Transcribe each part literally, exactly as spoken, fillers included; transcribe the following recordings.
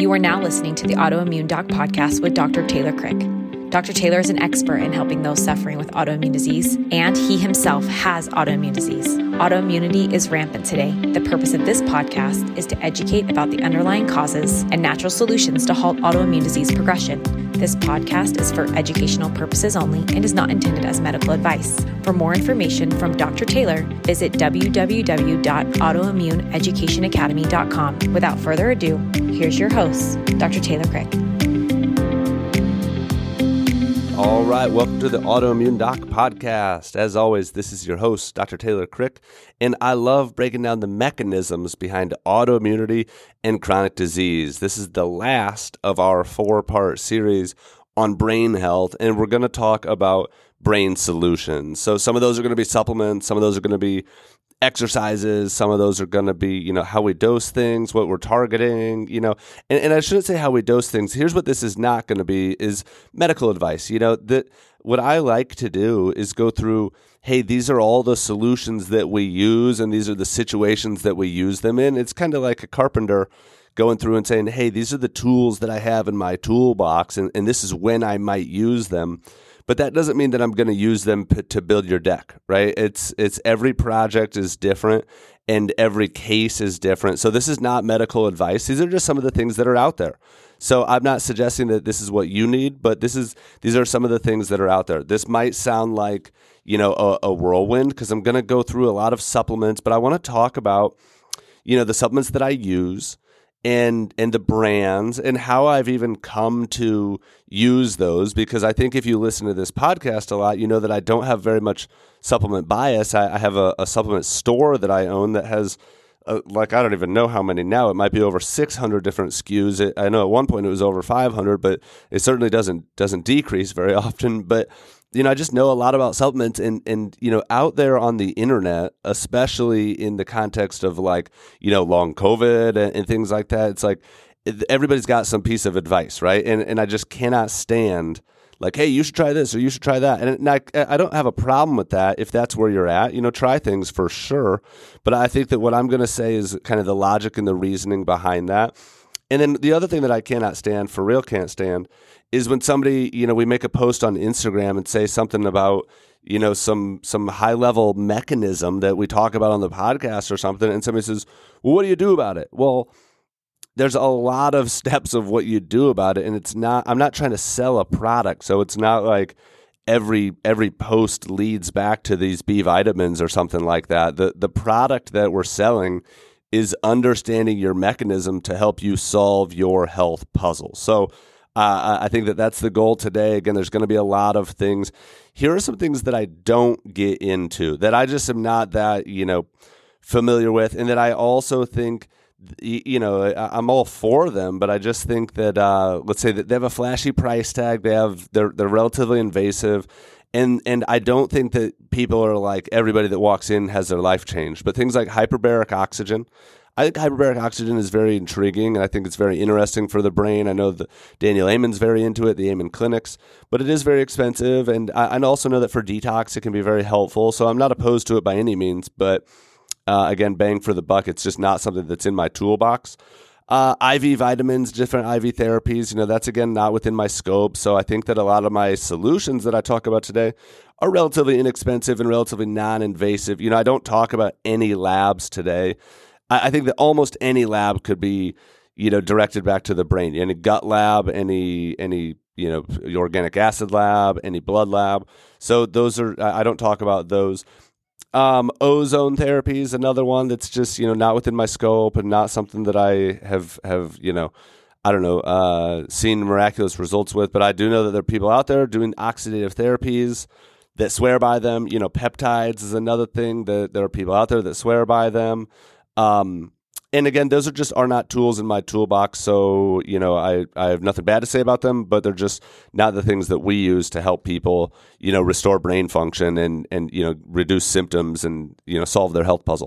You are now listening to the Autoimmune Doc Podcast with Doctor Taylor Crick. Doctor Taylor is an expert in helping those suffering with autoimmune disease, and he himself has autoimmune disease. Autoimmunity is rampant today. The purpose of this podcast is to educate about the underlying causes and natural solutions to halt autoimmune disease progression. This podcast is for educational purposes only and is not intended as medical advice. For more information from Doctor Taylor, visit w w w dot autoimmune education academy dot com. Without further ado, here's your host, Doctor Taylor Crick. All right, welcome to the Autoimmune Doc Podcast. As always, this is your host, Doctor Taylor Crick, and I love breaking down the mechanisms behind autoimmunity and chronic disease. This is the last of our four-part series on brain health, and we're going to talk about brain solutions. So some of those are going to be supplements, some of those are going to be exercises, some of those are going to be, you know, how we dose things, what we're targeting, you know, and, and I shouldn't say how we dose things. Here's what this is not going to be is medical advice. You know, that what I like to do is go through, hey, these are all the solutions that we use and these are the situations that we use them in. It's kind of like a carpenter going through and saying, hey, these are the tools that I have in my toolbox and, and this is when I might use them. But that doesn't mean that I'm going to use them p- to build your deck, right? It's it's every project is different and every case is different. So this is not medical advice. These are just some of the things that are out there. So I'm not suggesting that this is what you need, but this is these are some of the things that are out there. This might sound like, you know, a, a whirlwind because I'm going to go through a lot of supplements, but I want to talk about, you know, the supplements that I use and and the brands and how I've even come to use those, because I think if you listen to this podcast a lot, you know that I don't have very much supplement bias. I, I have a, a supplement store that I own that has, uh, like, I don't even know how many now. It might be over six hundred different S K Us. It, I know at one point it was over five hundred, but it certainly doesn't doesn't decrease very often. But you know, I just know a lot about supplements and, and, you know, out there on the internet, especially in the context of like, you know, long COVID and, and things like that. It's like everybody's got some piece of advice, right? And and I just cannot stand like, hey, you should try this or you should try that. And, and I, I don't have a problem with that if that's where you're at. You know, try things for sure. But I think that what I'm going to say is kind of the logic and the reasoning behind that. And then the other thing that I cannot stand, for real can't stand, is when somebody, you know, we make a post on Instagram and say something about, you know, some some high-level mechanism that we talk about on the podcast or something, and somebody says, well, what do you do about it? Well, there's a lot of steps of what you do about it, and it's not, I'm not trying to sell a product, so it's not like every every post leads back to these B vitamins or something like that. The the product that we're selling is understanding your mechanism to help you solve your health puzzle. So uh, I think that that's the goal today. Again, there's going to be a lot of things. Here are some things that I don't get into, that I just am not that, you know, familiar with, and that I also think, you know, I'm all for them, but I just think that, uh, let's say that they have a flashy price tag, they have, they're, they're relatively invasive, and and I don't think that people are like, everybody that walks in has their life changed, but things like hyperbaric oxygen, I think hyperbaric oxygen is very intriguing, and I think it's very interesting for the brain. I know that Daniel Amen's very into it, the Amen Clinics, but it is very expensive, and I, I also know that for detox it can be very helpful, so I'm not opposed to it by any means, but uh, again, bang for the buck, it's just not something that's in my toolbox. Uh, I V vitamins, different I V therapies, you know, that's again not within my scope, so I think that a lot of my solutions that I talk about today are relatively inexpensive and relatively non-invasive. You know, I don't talk about any labs today. I think that almost any lab could be, you know, directed back to the brain. Any gut lab, any any you know organic acid lab, any blood lab. So those are, I don't talk about those. Um, ozone therapy is another one that's just, you know, not within my scope and not something that I have have you know, I don't know, uh, seen miraculous results with. But I do know that there are people out there doing oxidative therapies that swear by them. You know, peptides is another thing that there are people out there that swear by them. Um, and again, those are just are not tools in my toolbox. So, you know, I, I have nothing bad to say about them, but they're just not the things that we use to help people, you know, restore brain function and, and, you know, reduce symptoms and, you know, solve their health puzzle.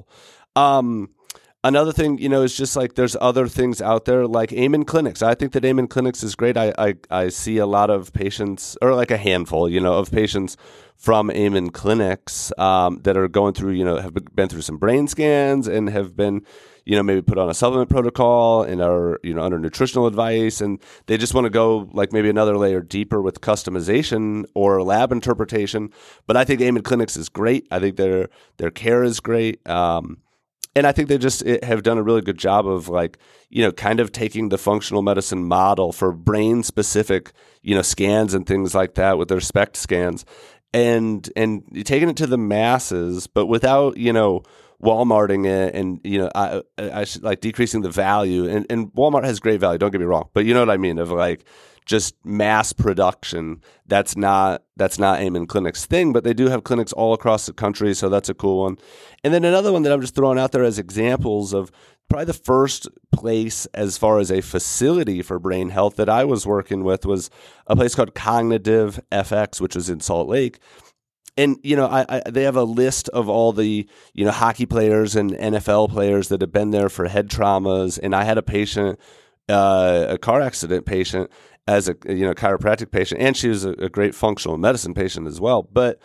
Um, Another thing, you know, is just like there's other things out there like Amen Clinics. I think that Amen Clinics is great. I, I, I see a lot of patients, or like a handful, you know, of patients from Amen Clinics um, that are going through, you know, have been through some brain scans and have been, you know, maybe put on a supplement protocol and are, you know, under nutritional advice, and they just want to go like maybe another layer deeper with customization or lab interpretation. But I think Amen Clinics is great. I think their their care is great. Um, And I think they just have done a really good job of like, you know, kind of taking the functional medicine model for brain specific, you know, scans and things like that with their SPECT scans and, and taking it to the masses, but without, you know, Walmarting it and, you know, I, I should like decreasing the value and, and Walmart has great value. Don't get me wrong, but you know what I mean? Of like, just mass production. That's not that's not Amen Clinics thing, but they do have clinics all across the country, so that's a cool one. And then another one that I'm just throwing out there as examples of probably the first place as far as a facility for brain health that I was working with was a place called Cognitive F X, which was in Salt Lake. And, you know, I, I, they have a list of all the, you know, hockey players and N F L players that have been there for head traumas. And I had a patient, uh, a car accident patient, as a you know chiropractic patient, and she was a, a great functional medicine patient as well. But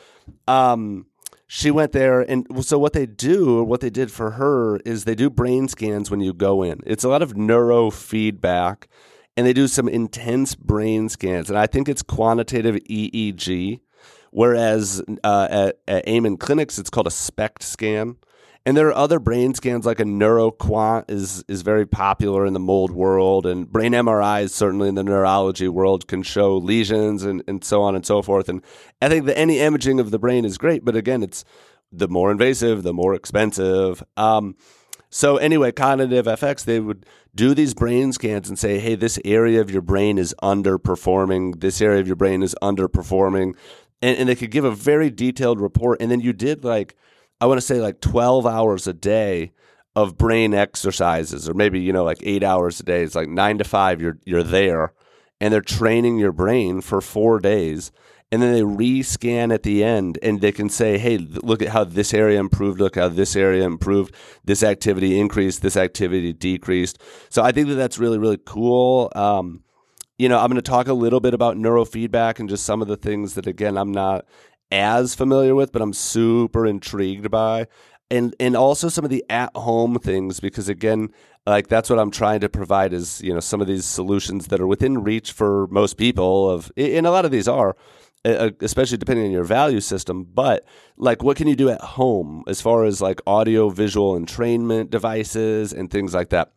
um, she went there, and so what they do, or what they did for her, is they do brain scans when you go in. It's a lot of neurofeedback, and they do some intense brain scans, and I think it's quantitative E E G, whereas uh, at, at Amen Clinics, it's called a SPECT scan. And there are other brain scans, like a neuroquant is is very popular in the mold world, and brain M R Is certainly in the neurology world can show lesions and, and so on and so forth. And I think that any imaging of the brain is great, but again, it's the more invasive, the more expensive. Um, so anyway, Cognitive F X, they would do these brain scans and say, hey, this area of your brain is underperforming, this area of your brain is underperforming, and, and they could give a very detailed report. And then you did like, I want to say like twelve hours a day of brain exercises, or maybe, you know, like eight hours a day. It's like nine to five, you're you're there, and they're training your brain for four days. And then they re-scan at the end, and they can say, hey, look at how this area improved, look how this area improved, this activity increased, this activity decreased. So I think that that's really, really cool. Um, you know, I'm going to talk a little bit about neurofeedback and just some of the things that, again, I'm not as familiar with, but I'm super intrigued by, and and also some of the at-home things, because again, like that's what I'm trying to provide is, you know, some of these solutions that are within reach for most people of, and a lot of these are, especially depending on your value system, but like what can you do at home as far as like audio visual entrainment devices and things like that.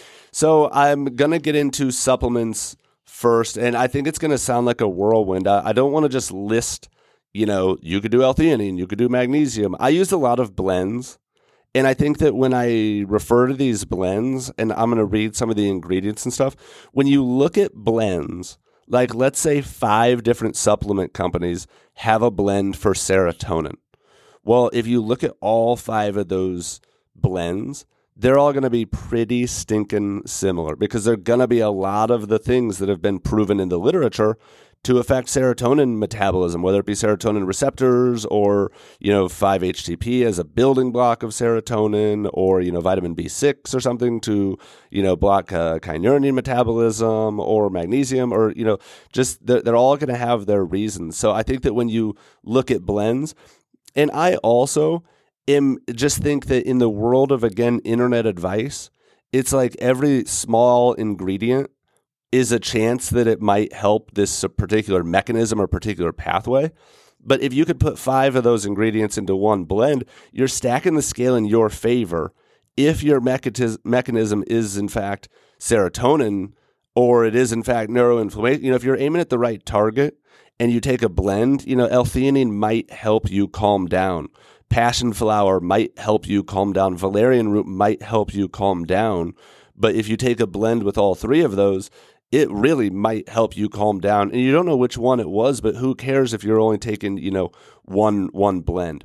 So I'm going to get into supplements first, and I think it's going to sound like a whirlwind. I, I don't want to just list, you know, you could do L-theanine, you could do magnesium. I use a lot of blends, and I think that when I refer to these blends, and I'm going to read some of the ingredients and stuff, when you look at blends, like let's say five different supplement companies have a blend for serotonin. Well, if you look at all five of those blends, they're all going to be pretty stinking similar, because they're going to be a lot of the things that have been proven in the literature to affect serotonin metabolism, whether it be serotonin receptors or, you know, five H T P as a building block of serotonin, or, you know, vitamin B six or something to, you know, block uh, kynurenine metabolism, or magnesium, or, you know, just they're, they're all going to have their reasons. So I think that when you look at blends, and I also am just think that in the world of, again, internet advice, it's like every small ingredient is a chance that it might help this particular mechanism or particular pathway. But if you could put five of those ingredients into one blend, you're stacking the scale in your favor if your mechanism is, in fact, serotonin, or it is, in fact, neuroinflammation. You know, if you're aiming at the right target and you take a blend, you know, L-theanine might help you calm down. Passion flower might help you calm down. Valerian root might help you calm down. But if you take a blend with all three of those, it really might help you calm down. And you don't know which one it was, but who cares if you're only taking, you know, one one blend.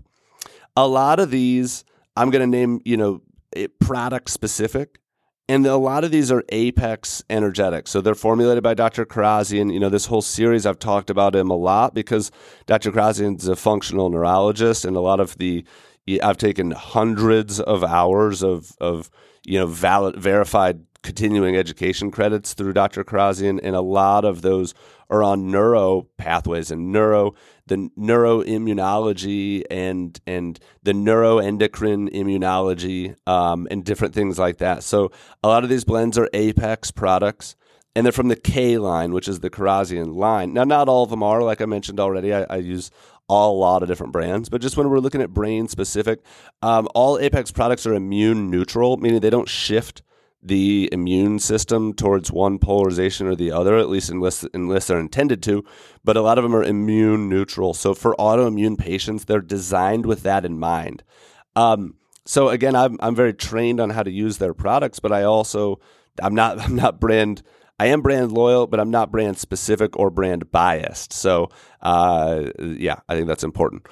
A lot of these, I'm going to name, you know, product specific. And a lot of these are Apex energetics. So they're formulated by Doctor Karazian. You know, this whole series, I've talked about him a lot because Doctor Karazian is a functional neurologist, and a lot of the, I've taken hundreds of hours of, of you know, valid, verified continuing education credits through Doctor Karazian, and a lot of those are on neuro pathways and neuro the neuroimmunology and and the neuroendocrine immunology um, and different things like that. So a lot of these blends are Apex products, and they're from the K line, which is the Karazian line. Now, not all of them are, like I mentioned already. I, I use a lot of different brands, but just when we're looking at brain specific, um, all Apex products are immune neutral, meaning they don't shift the immune system towards one polarization or the other, at least unless unless they're intended to. But a lot of them are immune neutral. So for autoimmune patients, they're designed with that in mind. Um, so again, I'm I'm very trained on how to use their products, but I also I'm not I'm not brand. I am brand loyal, but I'm not brand specific or brand biased. So, uh, yeah, I think that's important.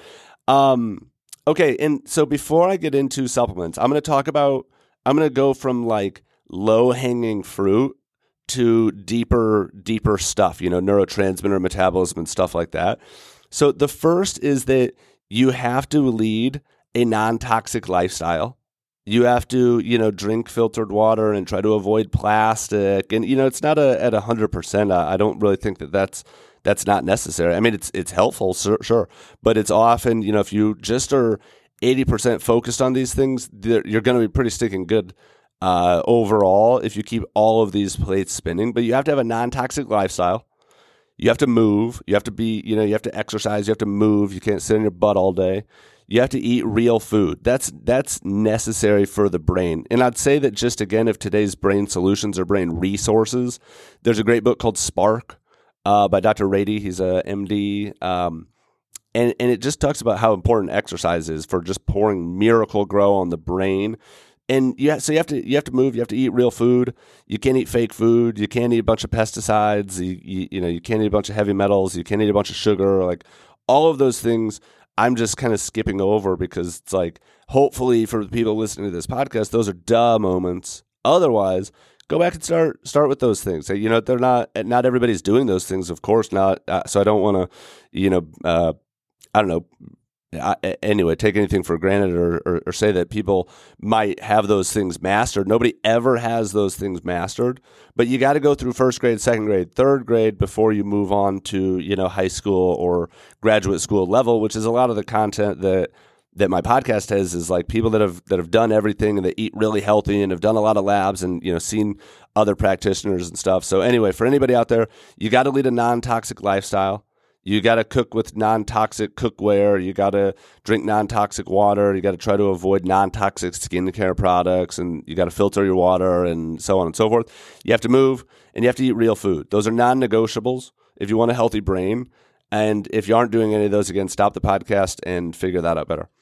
Um, okay, and so before I get into supplements, I'm going to talk about, I'm going to go from like low-hanging fruit to deeper, deeper stuff, you know, neurotransmitter metabolism and stuff like that. So the first is that you have to lead a non-toxic lifestyle. You have to, you know, drink filtered water and try to avoid plastic. And, you know, it's not a, at one hundred percent. I, I don't really think that that's, that's not necessary. I mean, it's it's helpful, sure, sure. But it's often, you know, if you just are eighty percent focused on these things, you're going to be pretty stinking good uh, overall if you keep all of these plates spinning. But you have to have a non-toxic lifestyle. You have to move. You have to be, you know, you have to exercise. You have to move. You can't sit on your butt all day. You have to eat real food. That's that's necessary for the brain. And I'd say that just, again, if today's brain solutions are brain resources, there's a great book called Spark uh, by Doctor Rady. He's a M D. Um, and, and it just talks about how important exercise is for just pouring Miracle Grow on the brain. And you have, so you have to you have to move. You have to eat real food. You can't eat fake food. You can't eat a bunch of pesticides. You, you, you know you can't eat a bunch of heavy metals. You can't eat a bunch of sugar. Like all of those things, I'm just kind of skipping over because it's like, hopefully for the people listening to this podcast, those are duh moments. Otherwise, go back and start start with those things. You know, they're not not everybody's doing those things, of course not. Uh, so I don't want to, you know, uh, I don't know. I, anyway, take anything for granted or, or, or say that people might have those things mastered. Nobody ever has those things mastered, but you got to go through first grade, second grade, third grade before you move on to, you know, high school or graduate school level, which is a lot of the content that that my podcast has is like people that have that have done everything and that eat really healthy and have done a lot of labs and, you know, seen other practitioners and stuff. So anyway, for anybody out there, you got to lead a non-toxic lifestyle. You got to cook with non-toxic cookware. You got to drink non-toxic water. You got to try to avoid non-toxic skincare products, and you got to filter your water and so on and so forth. You have to move, and you have to eat real food. Those are non-negotiables if you want a healthy brain. And if you aren't doing any of those, again, stop the podcast and figure that out better.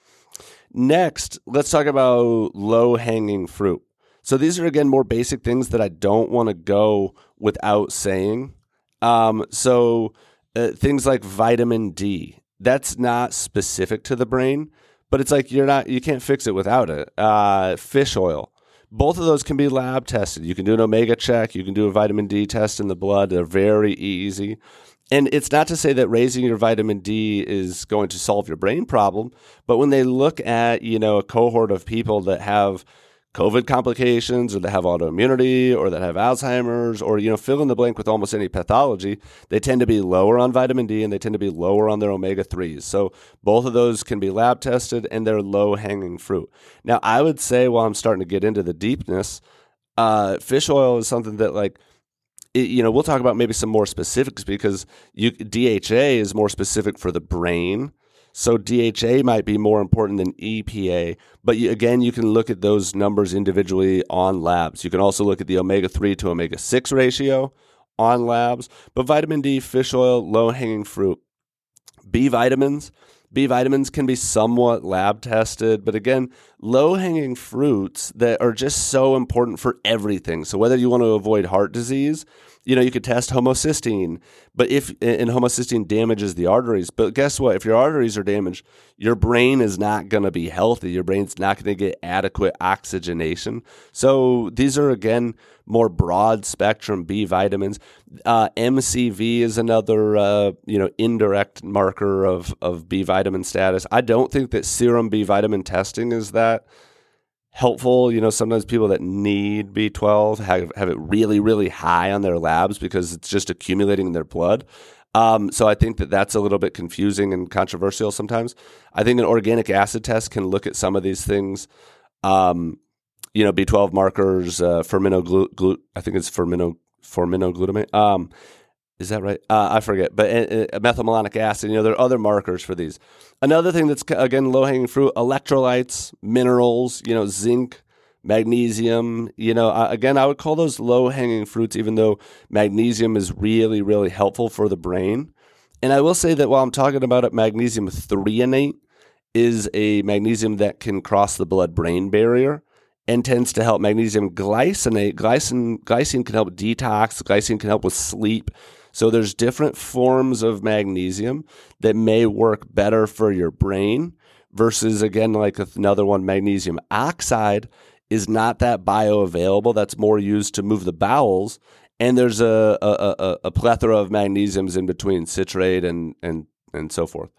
Next, let's talk about low-hanging fruit. So these are, again, more basic things that I don't want to go without saying. Um, so... Uh, things like vitamin D, that's not specific to the brain, but it's like you're not, you can't fix it without it. Uh, fish oil, both of those can be lab tested. You can do an omega check. You can do a vitamin D test in the blood. They're very easy. And it's not to say that raising your vitamin D is going to solve your brain problem, but when they look at, you know, a cohort of people that have COVID complications or that have autoimmunity or that have Alzheimer's or, you know, fill in the blank with almost any pathology, they tend to be lower on vitamin D and they tend to be lower on their omega threes. So both of those can be lab tested and they're low hanging fruit. Now, I would say while I'm starting to get into the deepness, uh, fish oil is something that like, it, you know, we'll talk about maybe some more specifics because you, D H A is more specific for the brain. So D H A might be more important than E P A, but you, again, you can look at those numbers individually on labs. You can also look at the omega three to omega six ratio on labs, but vitamin D, fish oil, low-hanging fruit. B vitamins, B vitamins can be somewhat lab tested, but again, low-hanging fruits that are just so important for everything. So whether you want to avoid heart disease, you know, you could test homocysteine, but if, and homocysteine damages the arteries, but guess what? If your arteries are damaged, your brain is not going to be healthy. Your brain's not going to get adequate oxygenation. So these are, again, more broad spectrum B vitamins. Uh, M C V is another, uh, you know, indirect marker of, of B vitamin status. I don't think that serum B vitamin testing is that helpful. You know, sometimes people that need B twelve have, have it really, really high on their labs because it's just accumulating in their blood. Um, so I think that that's a little bit confusing and controversial sometimes. I think an organic acid test can look at some of these things. Um, you know, B twelve markers, uh, fermino glu- glu- I think it's fermino ferminoglutamate. Um, is that right? Uh, I forget. But uh, uh, methylmalonic acid. You know, there are other markers for these. Another thing that's again low hanging fruit: electrolytes, minerals. You know, zinc, magnesium. You know, uh, again, I would call those low hanging fruits, even though magnesium is really, really helpful for the brain. And I will say that while I'm talking about it, magnesium threonate is a magnesium that can cross the blood-brain barrier and tends to help. Magnesium glycinate. Glycine, glycine can help detox. Glycine can help with sleep. So there's different forms of magnesium that may work better for your brain versus, again, like another one, magnesium oxide is not that bioavailable. That's more used to move the bowels. And there's a a, a, a plethora of magnesiums in between, citrate and and and so forth.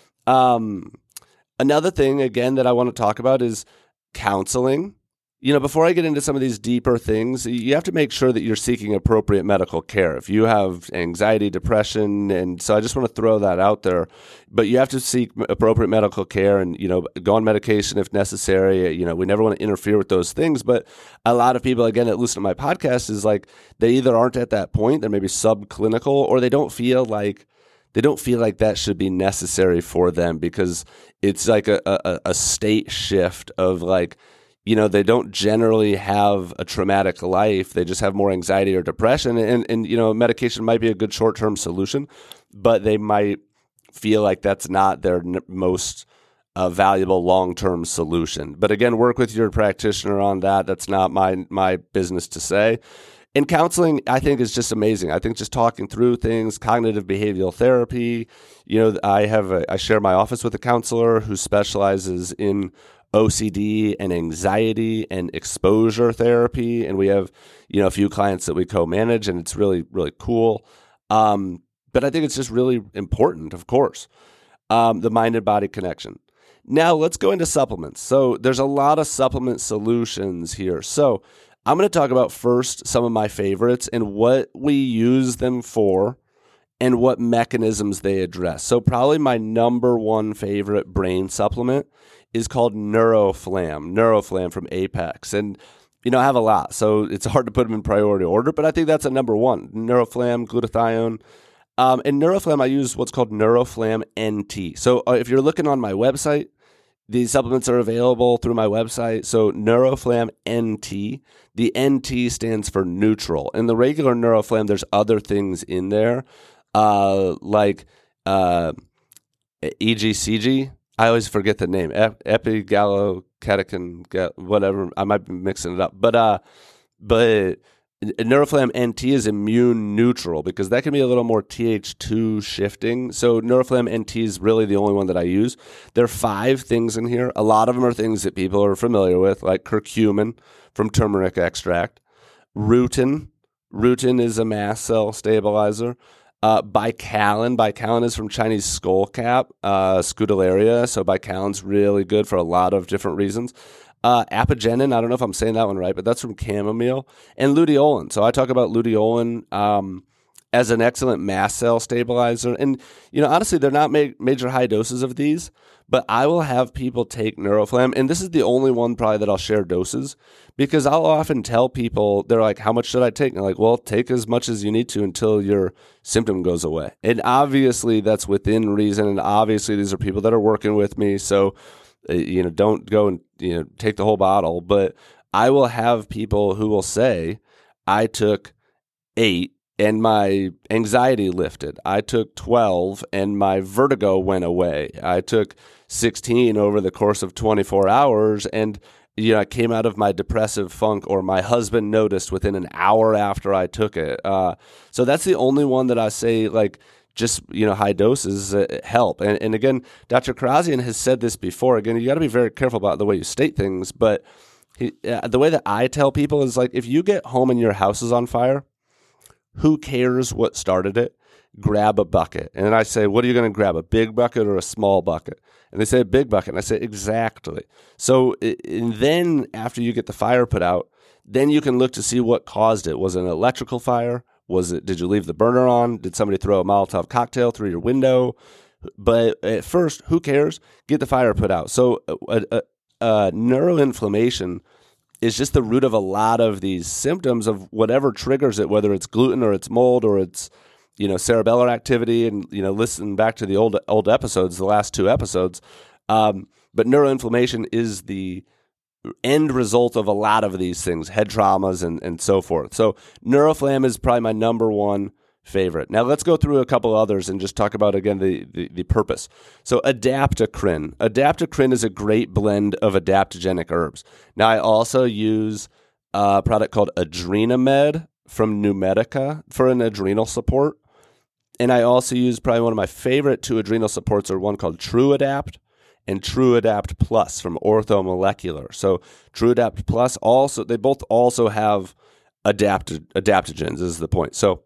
Um, another thing, again, that I want to talk about is counseling. You know, before I get into some of these deeper things, you have to make sure that you're seeking appropriate medical care. If you have anxiety, depression, and so I just want to throw that out there, but you have to seek appropriate medical care and, you know, go on medication if necessary. You know, we never want to interfere with those things, but a lot of people, again, that listen to my podcast is like, they either aren't at that point, they're maybe subclinical, or they don't feel like They don't feel like that should be necessary for them because it's like a, a, a state shift of like, you know, they don't generally have a traumatic life. They just have more anxiety or depression. And, and you know, medication might be a good short-term solution, but they might feel like that's not their n- most uh, valuable long-term solution. But again, work with your practitioner on that. That's not my my business to say. And counseling, I think, is just amazing. I think just talking through things, cognitive behavioral therapy. You know, I have a, I share my office with a counselor who specializes in O C D and anxiety and exposure therapy, and we have, you know, a few clients that we co-manage, and it's really, really cool. Um, but I think it's just really important, of course, um, the mind and body connection. Now let's go into supplements. So there's a lot of supplement solutions here. So I'm going to talk about first some of my favorites and what we use them for and what mechanisms they address. So probably my number one favorite brain supplement is called Neuroflam, Neuroflam from Apex. And, you know, I have a lot, so it's hard to put them in priority order, but I think that's a number one, Neuroflam, glutathione. Um, and Neuroflam, I use what's called Neuroflam N T. So uh, if you're looking on my website, these supplements are available through my website. So Neuroflam N T, the N T stands for neutral. In the regular Neuroflam, there's other things in there, uh, like uh, E G C G. I always forget the name, Ep- epigallocatechin, whatever. I might be mixing it up, but uh, but Neuroflam N T is immune neutral because that can be a little more T H two shifting. So Neuroflam N T is really the only one that I use. There are five things in here. A lot of them are things that people are familiar with, like curcumin from turmeric extract, rutin. Rutin is a mast cell stabilizer. Uh, Bicalin. Bicalin is from Chinese skullcap, uh, Scutellaria. So Bicalin's really good for a lot of different reasons. Uh, apigenin, I don't know if I'm saying that one right, but that's from chamomile. And luteolin. So I talk about luteolin um, as an excellent mast cell stabilizer. And, you know, honestly, they're not ma- major high doses of these, but I will have people take Neuroflam. And this is the only one probably that I'll share doses because I'll often tell people, they're like, how much should I take? And I'm like, well, take as much as you need to until your symptom goes away. And obviously that's within reason. And obviously these are people that are working with me. So, you know, don't go and, you know, take the whole bottle, but I will have people who will say, I took eight and my anxiety lifted. I took twelve and my vertigo went away. I took sixteen over the course of twenty-four hours and, you know, I came out of my depressive funk, or my husband noticed within an hour after I took it. Uh, so that's the only one that I say, like, just, you know, high doses uh, help. And, and again, Doctor Karazian has said this before. Again, you got to be very careful about the way you state things. But he, uh, the way that I tell people is like, if you get home and your house is on fire, who cares what started it? Grab a bucket. And then I say, what are you going to grab, a big bucket or a small bucket? And they say a big bucket. And I say, exactly. So and then after you get the fire put out, then you can look to see what caused it. Was it an electrical fire? Was it, did you leave the burner on? Did somebody throw a Molotov cocktail through your window? But at first, who cares? Get the fire put out. So uh, uh, uh, neuroinflammation is just the root of a lot of these symptoms of whatever triggers it, whether it's gluten or it's mold or it's, you know, cerebellar activity. And, you know, listen back to the old old episodes, the last two episodes. Um, but neuroinflammation is the end result of a lot of these things, head traumas and, and so forth. So neuroflam is probably my number one favorite. Now let's go through a couple others and just talk about, again, the, the, the purpose. So adaptocrin. Adaptocrin is a great blend of adaptogenic herbs. Now I also use a product called Adrenamed from Numedica for an adrenal support. And I also use probably one of my favorite two adrenal supports are one called TrueAdapt and TrueAdapt Plus from Orthomolecular. So TrueAdapt Plus also, they both also have adapt, adaptogens is the point. So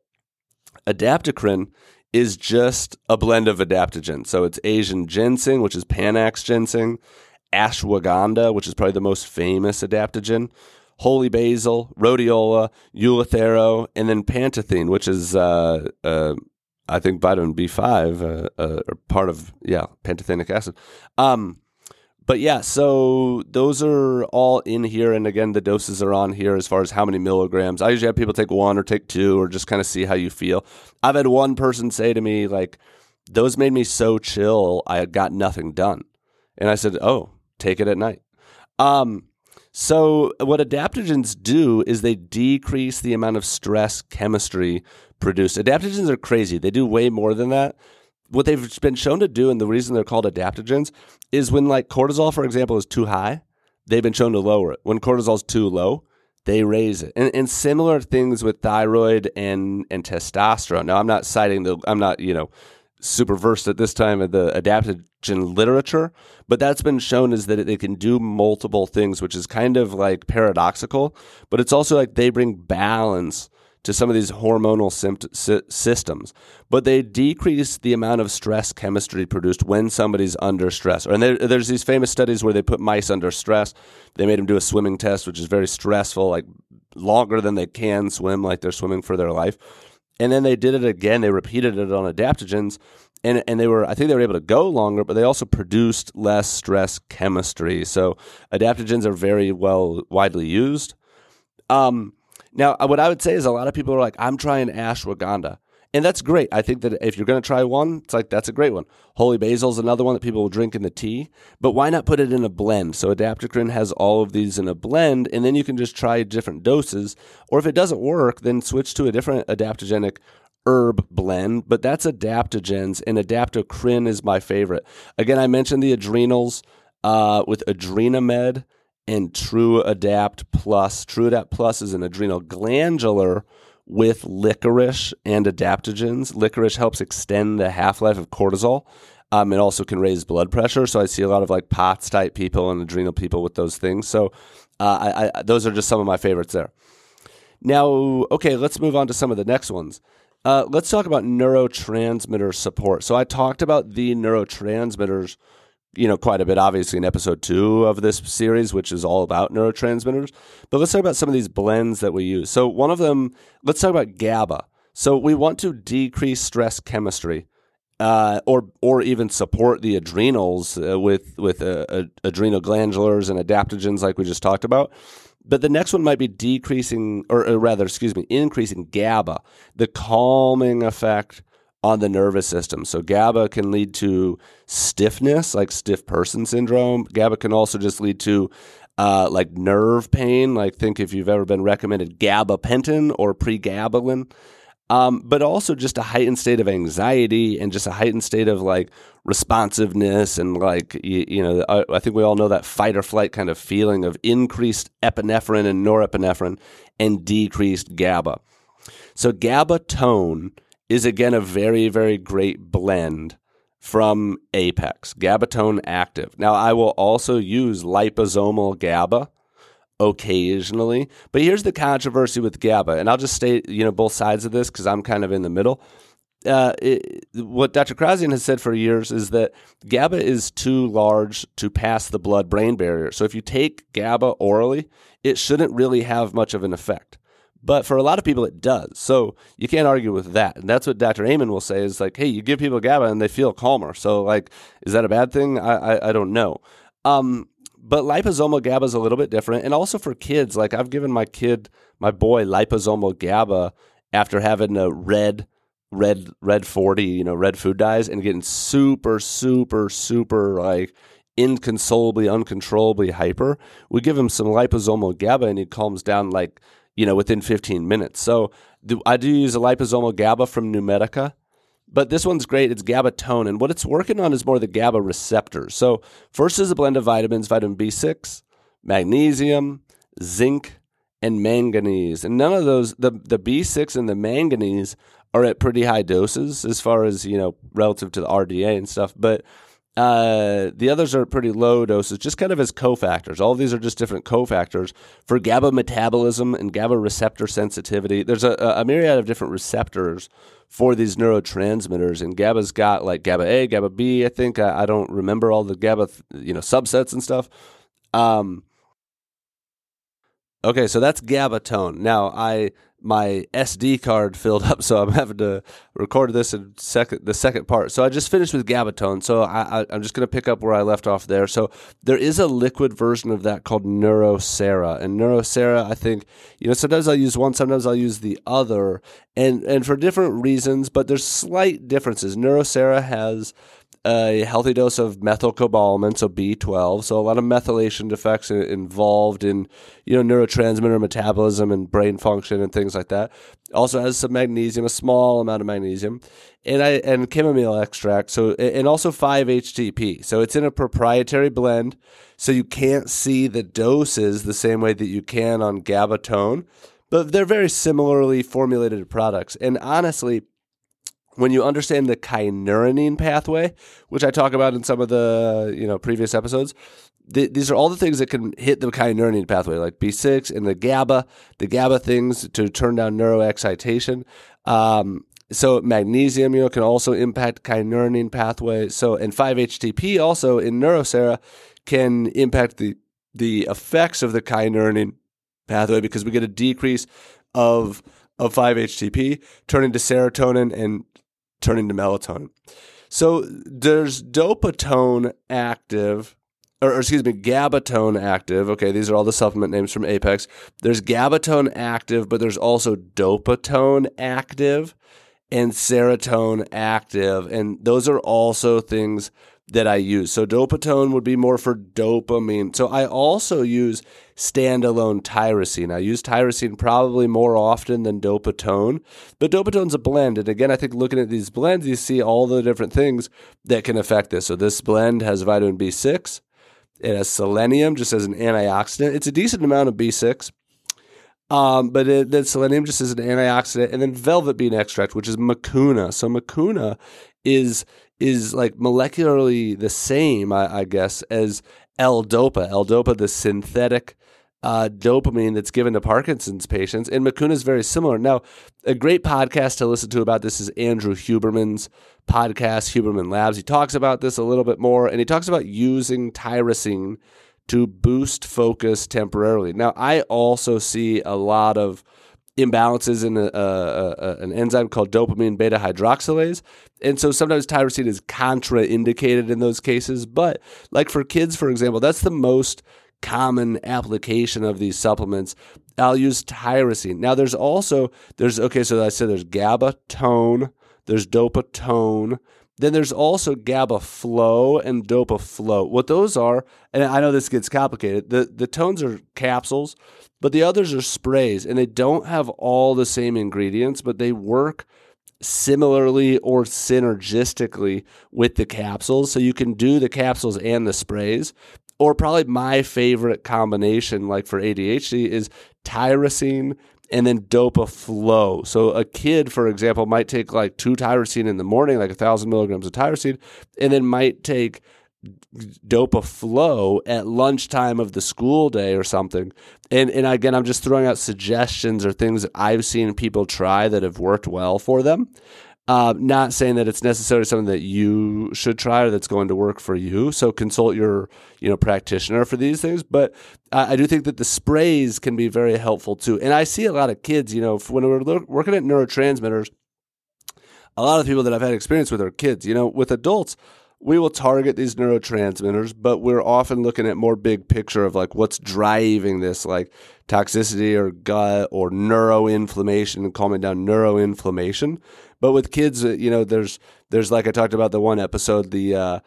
adaptocrin is just a blend of adaptogens. So it's Asian ginseng, which is Panax ginseng, ashwagandha, which is probably the most famous adaptogen, holy basil, rhodiola, eleuthero, and then pantethine, which is, uh, uh, I think, vitamin B five, uh, uh, or part of, yeah, pantothenic acid. Um, But yeah, so those are all in here. And again, the doses are on here as far as how many milligrams. I usually have people take one or take two or just kind of see how you feel. I've had one person say to me, like, those made me so chill, I got nothing done. And I said, oh, take it at night. Um, so what adaptogens do is they decrease the amount of stress chemistry produced. Adaptogens are crazy. They do way more than that. What they've been shown to do, and the reason they're called adaptogens, is when like cortisol, for example, is too high, they've been shown to lower it. When cortisol is too low, they raise it. And, and similar things with thyroid and, and testosterone. Now, I'm not citing the, I'm not, you know, super versed at this time of the adaptogen literature, but that's been shown is that they can do multiple things, which is kind of like paradoxical, but it's also like they bring balance to some of these hormonal symptom, sy- systems, but they decrease the amount of stress chemistry produced when somebody's under stress. And there, there's these famous studies where they put mice under stress. They made them do a swimming test, which is very stressful, like longer than they can swim, like they're swimming for their life. And then they did it again. They repeated it on adaptogens, and and they were, I think they were able to go longer, but they also produced less stress chemistry. So adaptogens are very well widely used. Um, Now, what I would say is a lot of people are like, I'm trying ashwagandha. And that's great. I think that if you're going to try one, it's like, that's a great one. Holy basil is another one that people will drink in the tea. But why not put it in a blend? So adaptocrin has all of these in a blend, and then you can just try different doses. Or if it doesn't work, then switch to a different adaptogenic herb blend. But that's adaptogens, and adaptocrin is my favorite. Again, I mentioned the adrenals uh, with Adrenamed and TrueAdapt Plus. TrueAdapt Plus is an adrenal glandular with licorice and adaptogens. Licorice helps extend the half-life of cortisol. Um, it also can raise blood pressure. So I see a lot of like POTS type people and adrenal people with those things. So uh, I, I, those are just some of my favorites there. Now, okay, let's move on to some of the next ones. Uh, let's talk about neurotransmitter support. So I talked about the neurotransmitters, you know, quite a bit, obviously, in episode two of this series, which is all about neurotransmitters. But let's talk about some of these blends that we use. So one of them, let's talk about GABA. So we want to decrease stress chemistry, uh, or or even support the adrenals uh, with with uh, uh, adrenal glandulars and adaptogens, like we just talked about. But the next one might be decreasing, or, or rather, excuse me, increasing GABA, the calming effect on the nervous system. So GABA can lead to stiffness, like stiff person syndrome. GABA can also just lead to uh, like nerve pain. Like think if you've ever been recommended gabapentin or pregabalin. Um, but also just a heightened state of anxiety and just a heightened state of like responsiveness and like, you, you know, I, I think we all know that fight or flight kind of feeling of increased epinephrine and norepinephrine and decreased GABA. So GABAtone is again a very, very great blend from Apex, GABAtone Active. Now, I will also use liposomal GABA occasionally, but here's the controversy with GABA, and I'll just state, you know, both sides of this because I'm kind of in the middle. Uh, it, what Doctor Krasian has said for years is that GABA is too large to pass the blood-brain barrier. So if you take GABA orally, it shouldn't really have much of an effect. But for a lot of people, it does. So you can't argue with that. And that's what Doctor Amen will say is like, hey, you give people GABA and they feel calmer. So like, is that a bad thing? I I, I don't know. Um, but liposomal GABA is a little bit different. And also for kids, like I've given my kid, my boy, liposomal GABA after having a red, red, red forty, you know, red food dyes and getting super, super, super like inconsolably, uncontrollably hyper. We give him some liposomal GABA and he calms down like, you know, within fifteen minutes. So do, I do use a liposomal GABA from Numedica, but this one's great. It's Gabatone, and what it's working on is more the GABA receptors. So first is a blend of vitamins, vitamin B six, magnesium, zinc, and manganese. And none of those, the, the B six and the manganese are at pretty high doses as far as, you know, relative to the R D A and stuff, but Uh, the others are pretty low doses, just kind of as cofactors. All of these are just different cofactors for GABA metabolism and GABA receptor sensitivity. There's a, a myriad of different receptors for these neurotransmitters, and GABA's got like GABA A, GABA B, I think. I, I don't remember all the GABA, you know, subsets and stuff. Um, okay, so that's Gabatone. Now, I my S D card filled up, so I'm having to record this in second, the second part. So I just finished with Gabatone, so I, I, I'm just going to pick up where I left off there. So there is a liquid version of that called Neurocera, and Neurocera, I think, you know, sometimes I'll use one, sometimes I'll use the other, and and for different reasons, but there's slight differences. Neurocera has a healthy dose of methylcobalamin, so B twelve, so a lot of methylation defects involved in, you know, neurotransmitter metabolism and brain function and things like that. Also has some magnesium, a small amount of magnesium, and I and chamomile extract. So and also five H T P. So it's in a proprietary blend, so you can't see the doses the same way that you can on Gabatone, but they're very similarly formulated products. And honestly, when you understand the kynurenine pathway, which I talk about in some of the, you know, previous episodes, th- these are all the things that can hit the kynurenine pathway, like B six and the GABA, the GABA things to turn down neuroexcitation. Um, so magnesium, you know, can also impact kynurenine pathway. So and five H T P also in Neurocera can impact the the effects of the kynurenine pathway because we get a decrease of of five H T P, turning to serotonin and turning to melatonin. So there's Dopatone active, or, or excuse me, Gabatone active. Okay, these are all the supplement names from Apex. There's Gabatone active, but there's also Dopatone active and Serotonin active, and those are also things that I use. So Dopatone would be more for dopamine. So I also use standalone tyrosine. I use tyrosine probably more often than Dopatone, but Dopatone's a blend. And again, I think looking at these blends, you see all the different things that can affect this. So this blend has vitamin B six. It has selenium just as an antioxidant. It's a decent amount of B six. Um, but it, then selenium just as an antioxidant, and then velvet bean extract, which is mucuna. So mucuna is is like molecularly the same, I, I guess, as L-Dopa. L-Dopa, the synthetic uh, dopamine that's given to Parkinson's patients, and mucuna is very similar. Now, a great podcast to listen to about this is Andrew Huberman's podcast, Huberman Labs. He talks about this a little bit more, and he talks about using tyrosine to boost focus temporarily. Now, I also see a lot of imbalances in a, a, a, an enzyme called dopamine beta hydroxylase. And so sometimes tyrosine is contraindicated in those cases. But like for kids, for example, that's the most common application of these supplements. I'll use tyrosine. Now there's also, there's, okay, so I said there's Gabatone, there's Dopatone, then there's also GABA Flow and Dopa Flow. What those are, and I know this gets complicated, the, the tones are capsules, but the others are sprays, and they don't have all the same ingredients, but they work similarly or synergistically with the capsules. So you can do the capsules and the sprays. Or probably my favorite combination, like for A D H D, is tyrosine and then Dopa Flow. So a kid, for example, might take like two tyrosine in the morning, like a thousand milligrams of tyrosine, and then might take Dopa Flow at lunchtime of the school day or something. And and again, I'm just throwing out suggestions or things that I've seen people try that have worked well for them. Uh, not saying that it's necessarily something that you should try or that's going to work for you. So consult your, you know, practitioner for these things. But I, I do think that the sprays can be very helpful too. And I see a lot of kids, you know, when we're lo- working at neurotransmitters, a lot of people that I've had experience with are kids. You know, with adults, we will target these neurotransmitters, but we're often looking at more big picture of like what's driving this, like toxicity or gut or neuroinflammation and calming down neuroinflammation. But with kids, you know, there's there's like I talked about the one episode, the uh,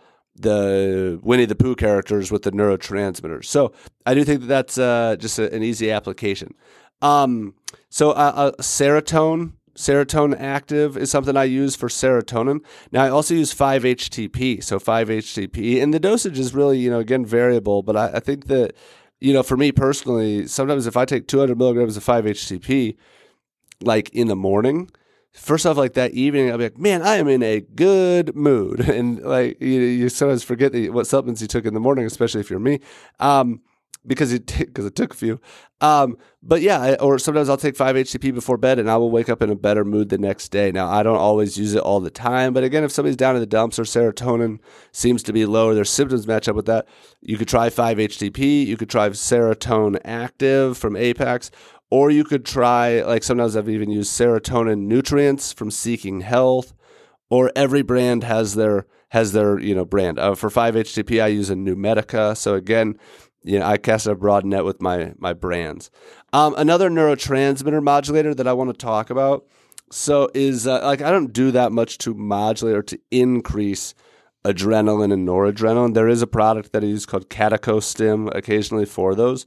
the Winnie the Pooh characters with the neurotransmitters. So I do think that that's uh, just a, an easy application. Um, so uh, uh, serotonin. Serotonin Active is something I use for serotonin. Now, I also use five H T P, so five H T P, and the dosage is really, you know, again, variable, but I, I think that, you know, for me personally, sometimes if I take two hundred milligrams of five H T P, like in the morning, first off, like that evening, I'll be like, man, I am in a good mood, and like, you, you sometimes forget the, what supplements you took in the morning, especially if you're me. Um, because it because it took a few. Um, but yeah, I, or sometimes I'll take five H T P before bed and I will wake up in a better mood the next day. Now, I don't always use it all the time, but again, if somebody's down in the dumps or serotonin seems to be low or their symptoms match up with that, you could try five H T P, you could try Serotonin Active from Apex, or you could try, like sometimes I've even used serotonin nutrients from Seeking Health, or every brand has their, has their you know, brand. Uh, for five H T P, I use a Numedica. So again, you know, I cast a broad net with my my brands. Um, another neurotransmitter modulator that I want to talk about, so is uh, like I don't do that much to modulate or to increase adrenaline and noradrenaline. There is a product that I use called Catechostim occasionally for those,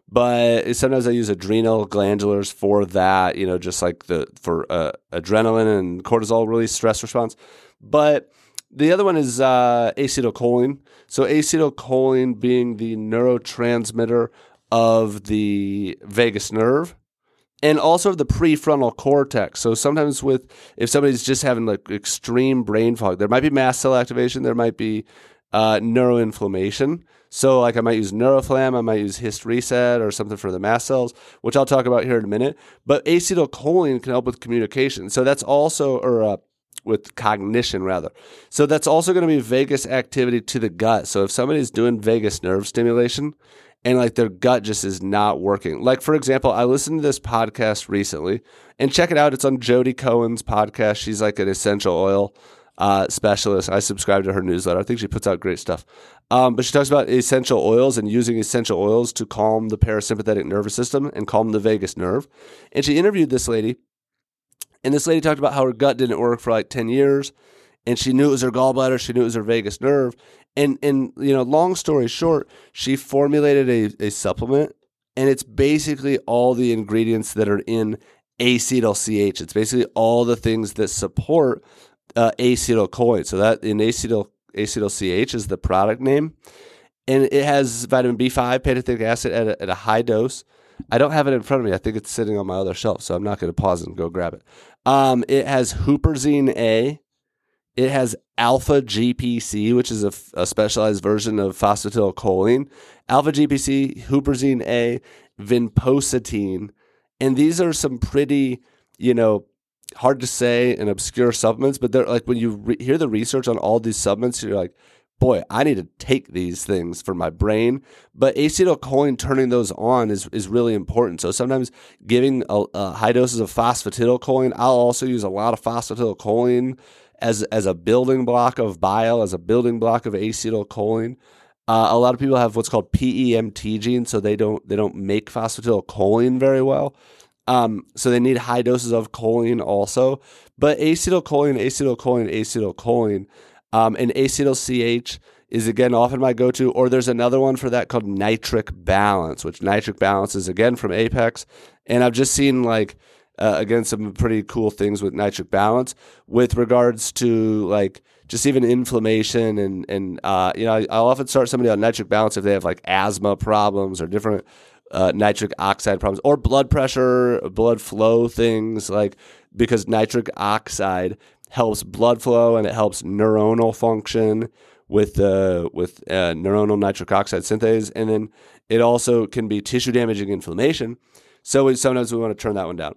but sometimes I use adrenal glandulars for that. You know, just like the for uh, adrenaline and cortisol release, stress response, but. The other one is uh, acetylcholine. So acetylcholine being the neurotransmitter of the vagus nerve and also of the prefrontal cortex. So sometimes with if somebody's just having like extreme brain fog, there might be mast cell activation, there might be uh, neuroinflammation. So like I might use Neuroflam, I might use Hist Reset or something for the mast cells, which I'll talk about here in a minute. But acetylcholine can help with communication. So that's also, or uh, with cognition rather. So that's also going to be vagus activity to the gut. So if somebody's doing vagus nerve stimulation and like their gut just is not working. Like for example, I listened to this podcast recently and check it out. It's on Jody Cohen's podcast. She's like an essential oil uh, specialist. I subscribe to her newsletter. I think she puts out great stuff. Um, but she talks about essential oils and using essential oils to calm the parasympathetic nervous system and calm the vagus nerve. And she interviewed this lady. And this lady talked about how her gut didn't work for like ten years, and she knew it was her gallbladder, she knew it was her vagus nerve. And, and you know, long story short, she formulated a, a supplement, and it's basically all the ingredients that are in acetyl-C H. It's basically all the things that support uh, acetylcholine. So that in acetyl, acetyl-C H is the product name. And it has vitamin B five, pantothenic acid at a, at a high dose. I don't have it in front of me. I think it's sitting on my other shelf, so I'm not going to pause and go grab it. Um, it has huperzine A. It has alpha G P C, which is a, a specialized version of phosphatidylcholine. Alpha G P C, huperzine A, vinpocetine. And these are some pretty, you know, hard to say and obscure supplements, but they're like when you re- hear the research on all these supplements, you're like, boy, I need to take these things for my brain. But acetylcholine, turning those on is, is really important. So sometimes giving a, a high doses of phosphatidylcholine, I'll also use a lot of phosphatidylcholine as, as a building block of bile, as a building block of acetylcholine. Uh, a lot of people have what's called P E M T gene, so they don't they don't make phosphatidylcholine very well. Um, so they need high doses of choline also. But acetylcholine, acetylcholine, acetylcholine, Um, and acetyl-C H is, again, often my go-to, or there's another one for that called Nitric Balance, which Nitric Balance is, again, from Apex. And I've just seen, like, uh, again, some pretty cool things with Nitric Balance with regards to, like, just even inflammation. And, and uh, you know, I'll often start somebody on Nitric Balance if they have, like, asthma problems or different uh, nitric oxide problems or blood pressure, blood flow things, like, because nitric oxide helps blood flow and it helps neuronal function with uh, with uh, neuronal nitric oxide synthase, and then it also can be tissue damaging inflammation. So we, sometimes we want to turn that one down.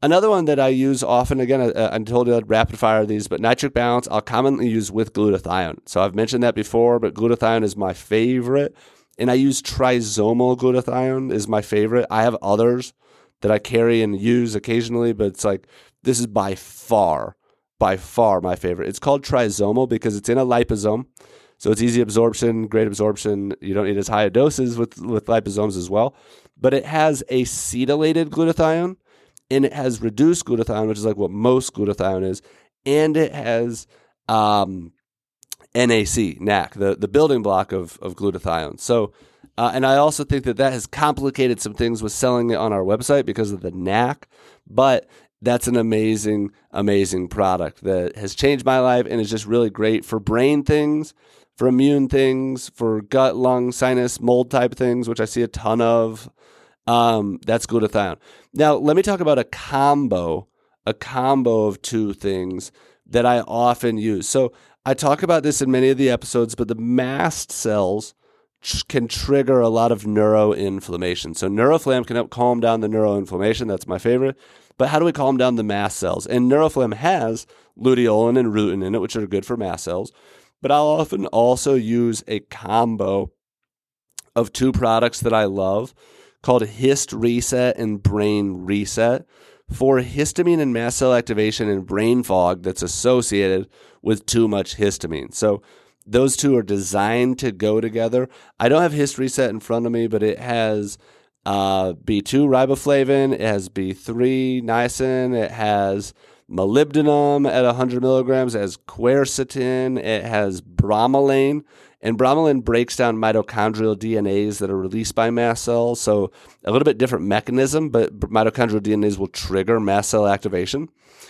Another one that I use often, again, I, I told you I'd rapid fire these, but nitric balance I'll commonly use with glutathione. So I've mentioned that before, but glutathione is my favorite. And I use trisomal glutathione is my favorite. I have others that I carry and use occasionally, but it's like, this is by far, by far my favorite. It's called trisomal because it's in a liposome. So it's easy absorption, great absorption. You don't need as high doses with, with liposomes as well. But it has acetylated glutathione, and it has reduced glutathione, which is like what most glutathione is. And it has um, N A C, N A C, the, the building block of, of glutathione. So, uh, and I also think that that has complicated some things with selling it on our website because of the N A C. But that's an amazing, amazing product that has changed my life and is just really great for brain things, for immune things, for gut, lung, sinus, mold type things, which I see a ton of. Um, that's glutathione. Now, let me talk about a combo, a combo of two things that I often use. So I talk about this in many of the episodes, but the mast cells tr- can trigger a lot of neuroinflammation. So NeuroFlam can help calm down the neuroinflammation. That's my favorite. But how do we calm down the mast cells? And NeuroFlam has luteolin and rutin in it, which are good for mast cells. But I'll often also use a combo of two products that I love called Hist Reset and Brain Reset for histamine and mast cell activation and brain fog that's associated with too much histamine. So those two are designed to go together. I don't have Hist Reset in front of me, but it has uh, B two riboflavin, it has B three niacin, it has molybdenum at one hundred milligrams, it has quercetin, it has bromelain, and bromelain breaks down mitochondrial D N As that are released by mast cells, so a little bit different mechanism, but mitochondrial D N As will trigger mast cell activation.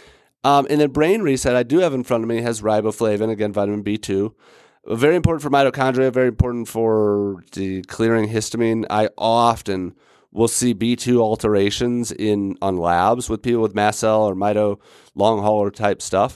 Um, and then Brain Reset, I do have in front of me, has riboflavin, again, vitamin B two. Very important for mitochondria, very important for the clearing histamine. I often will see B two alterations in on labs with people with mast cell or mito long hauler type stuff.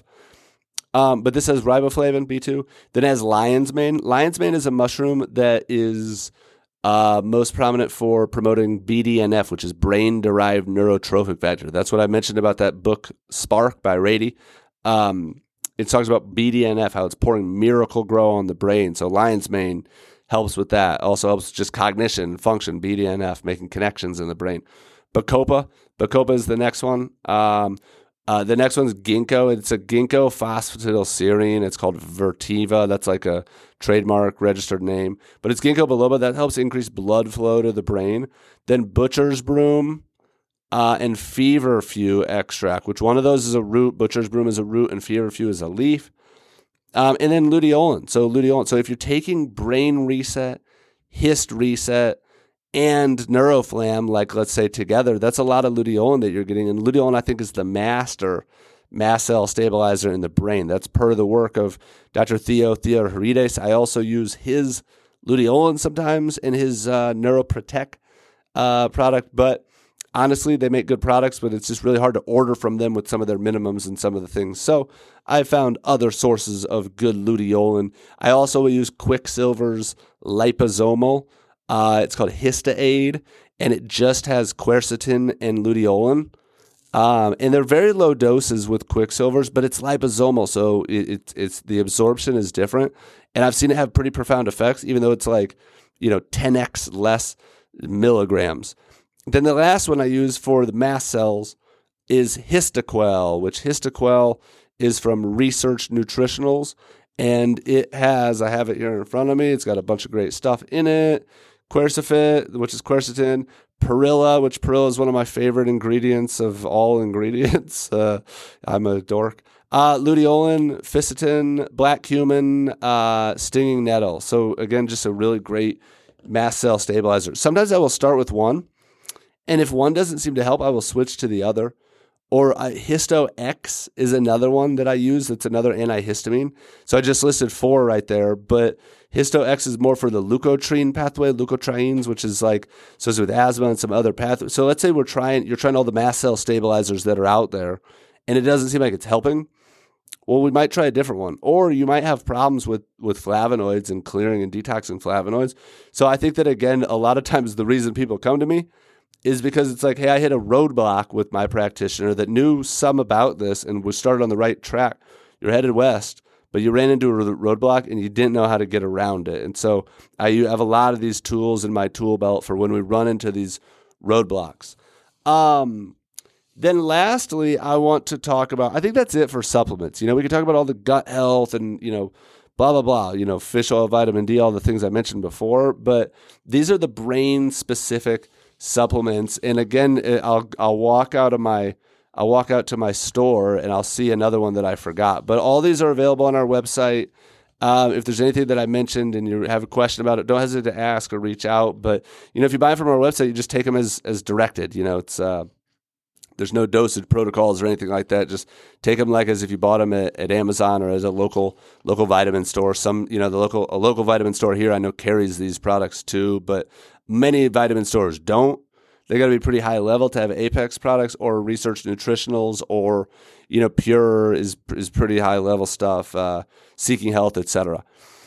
Um, but this has riboflavin, B two. Then it has lion's mane. Lion's mane is a mushroom that is uh, most prominent for promoting B D N F, which is brain-derived neurotrophic factor. That's what I mentioned about that book, Spark by Rady. Um, it talks about B D N F, how it's pouring miracle grow on the brain. So lion's mane helps with that. Also helps just cognition, function, B D N F, making connections in the brain. Bacopa. Bacopa is the next one. Um, uh, the next one's ginkgo. It's a ginkgo phosphatidylserine. It's called Vertiva. That's like a trademark registered name. But it's ginkgo biloba. That helps increase blood flow to the brain. Then butcher's broom uh, and feverfew extract, which one of those is a root. Butcher's broom is a root and feverfew is a leaf. Um, and then luteolin. So luteolin. So if you're taking Brain Reset, Hist Reset, and NeuroFlam, like let's say together, that's a lot of luteolin that you're getting. And luteolin, I think, is the master mast cell stabilizer in the brain. That's per the work of Doctor Theo Theoharides. I also use his luteolin sometimes in his uh, NeuroProtect uh, product. But honestly, they make good products, but it's just really hard to order from them with some of their minimums and some of the things. So I found other sources of good luteolin. I also use Quicksilver's liposomal. Uh, it's called HistaAid, and it just has quercetin and luteolin. Um, and they're very low doses with Quicksilvers, but it's liposomal, so it, it, it's the absorption is different. And I've seen it have pretty profound effects, even though it's like, you know, ten x less milligrams. Then the last one I use for the mast cells is Histaquel, which Histaquel is from Research Nutritionals. And it has, I have it here in front of me, it's got a bunch of great stuff in it. Quercefit, which is quercetin. Perilla, which Perilla is one of my favorite ingredients of all ingredients. Uh, I'm a dork. Uh, luteolin, fisetin, black cumin, uh, stinging nettle. So again, just a really great mast cell stabilizer. Sometimes I will start with one, and if one doesn't seem to help, I will switch to the other. Or uh, Histo X is another one that I use. That's another antihistamine. So I just listed four right there, but Histo X is more for the leukotriene pathway, leukotrienes, which is like associated with asthma and some other pathways. So let's say we're trying, you're trying all the mast cell stabilizers that are out there, and it doesn't seem like it's helping. Well, we might try a different one. Or you might have problems with, with flavonoids and clearing and detoxing flavonoids. So I think that, again, a lot of times the reason people come to me is because it's like, hey, I hit a roadblock with my practitioner that knew some about this and was started on the right track. You're headed west, but you ran into a roadblock and you didn't know how to get around it. And so I have a lot of these tools in my tool belt for when we run into these roadblocks. Um, then lastly, I want to talk about, I think that's it for supplements. You know, we can talk about all the gut health and, you know, blah, blah, blah, you know, fish oil, vitamin D, all the things I mentioned before, but these are the brain specific supplements. And again, I'll, I'll walk out of my, I'll walk out to my store and I'll see another one that I forgot, but all these are available on our website. Um, if there's anything that I mentioned and you have a question about it, don't hesitate to ask or reach out. But, you know, if you buy from our website, you just take them as, as directed. You know, it's, uh, there's no dosage protocols or anything like that. Just take them like as if you bought them at, at Amazon or as a local, local vitamin store. Some, you know, the local, a local vitamin store here, I know carries these products too, but many vitamin stores don't. They got to be pretty high level to have Apex products or Research Nutritionals, or, you know, Pure is is pretty high level stuff, uh, Seeking Health, et cetera.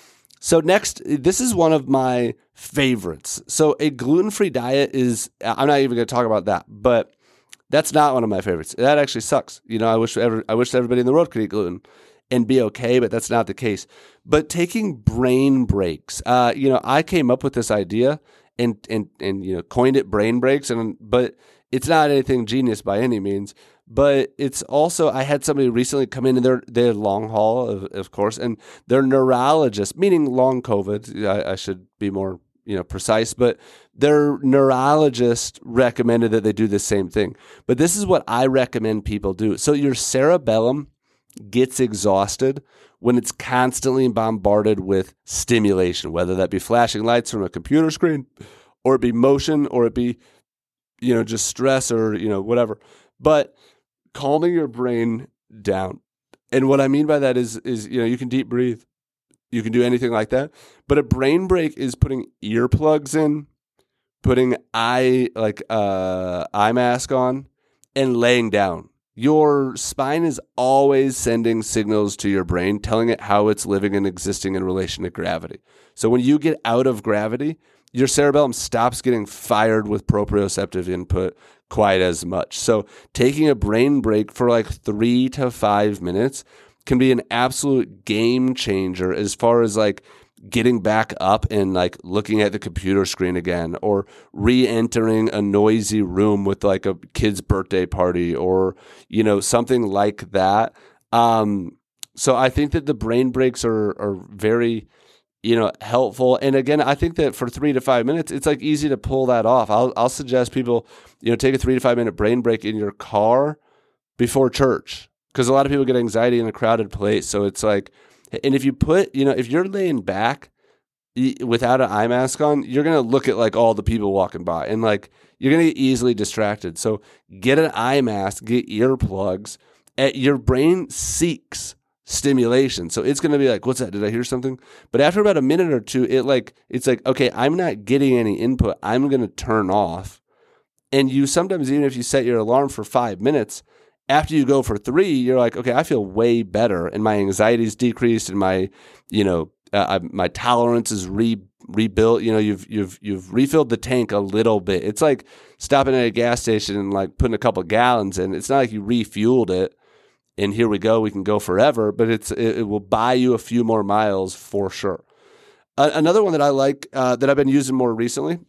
So next, this is one of my favorites. So a gluten-free diet is, I'm not even going to talk about that, but that's not one of my favorites. That actually sucks. You know, I wish every, I wish everybody in the world could eat gluten and be okay, but that's not the case. But taking brain breaks, uh, you know, I came up with this idea and and and you know coined it brain breaks, and but it's not anything genius by any means. But it's also, I had somebody recently come in and they're they're long haul, of, of course, and they're neurologists, meaning long COVID. I, I should be more you know precise, but their neurologist recommended that they do the same thing. But this is what I recommend people do. So your cerebellum gets exhausted when it's constantly bombarded with stimulation, whether that be flashing lights from a computer screen, or it be motion, or it be, you know, just stress, or, you know, whatever. But calming your brain down. And what I mean by that is, is, you know, you can deep breathe. You can do anything like that. But a brain break is putting earplugs in, putting eye, like, uh, eye mask on, and laying down. Your spine is always sending signals to your brain, telling it how it's living and existing in relation to gravity. So when you get out of gravity, your cerebellum stops getting fired with proprioceptive input quite as much. So taking a brain break for like three to five minutes can be an absolute game changer as far as like getting back up and like looking at the computer screen again, or re-entering a noisy room with like a kid's birthday party, or, you know, something like that. Um, so I think that the brain breaks are, are very, you know, helpful. And again, I think that for three to five minutes, it's like easy to pull that off. I'll, I'll suggest people, you know, take a three to five minute brain break in your car before church, because a lot of people get anxiety in a crowded place. So it's like, and if you put, you know, if you're laying back without an eye mask on, you're going to look at like all the people walking by, and like you're going to get easily distracted. So get an eye mask, get earplugs. At, your brain seeks stimulation. So it's going to be like, what's that? Did I hear something? But after about a minute or two, it like, it's like, okay, I'm not getting any input. I'm going to turn off. And you sometimes, even if you set your alarm for five minutes, after you go for three, you're like, okay, I feel way better, and my anxiety's decreased, and my, you know, uh, I, my tolerance is re rebuilt. You know, you've you've you've refilled the tank a little bit. It's like stopping at a gas station and like putting a couple gallons in. It's not like you refueled it, and here we go, we can go forever. But it's it, it will buy you a few more miles for sure. Uh, another one that I like uh, that I've been using more recently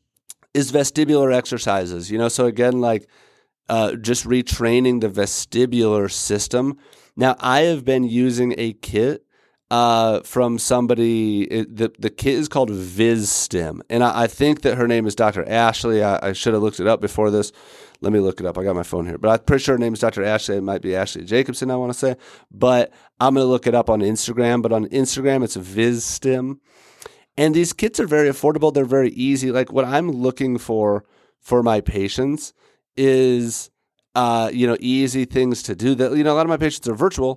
is vestibular exercises. You know, so again, like. Uh, just retraining the vestibular system. Now, I have been using a kit uh, from somebody. It, the the kit is called VizStim, and I, I think that her name is Doctor Ashley. I, I should have looked it up before this. Let me look it up. I got my phone here, but I'm pretty sure her name is Doctor Ashley. It might be Ashley Jacobson, I want to say, but I'm going to look it up on Instagram. But on Instagram, it's VizStim, and these kits are very affordable. They're very easy. Like what I'm looking for for my patients is, uh, you know, easy things to do. That, you know, a lot of my patients are virtual.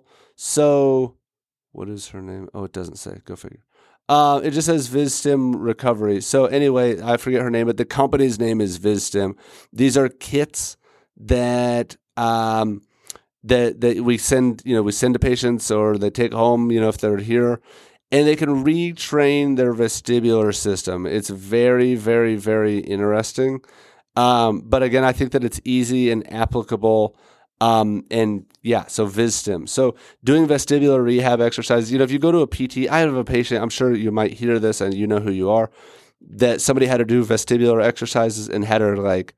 So what is her name? Oh, it doesn't say. Go figure. Uh, it just says VizStim Recovery. So anyway, I forget her name, but the company's name is VizStim. These are kits that um, that that we send, you know, we send to patients, or they take home, you know, if they're here, and they can retrain their vestibular system. It's very, very, very interesting. Um, but again, I think that it's easy and applicable. Um, and yeah, so VizStim. So doing vestibular rehab exercises, you know, if you go to a P T, I have a patient, I'm sure you might hear this and you know who you are, that somebody had to do vestibular exercises and had her like,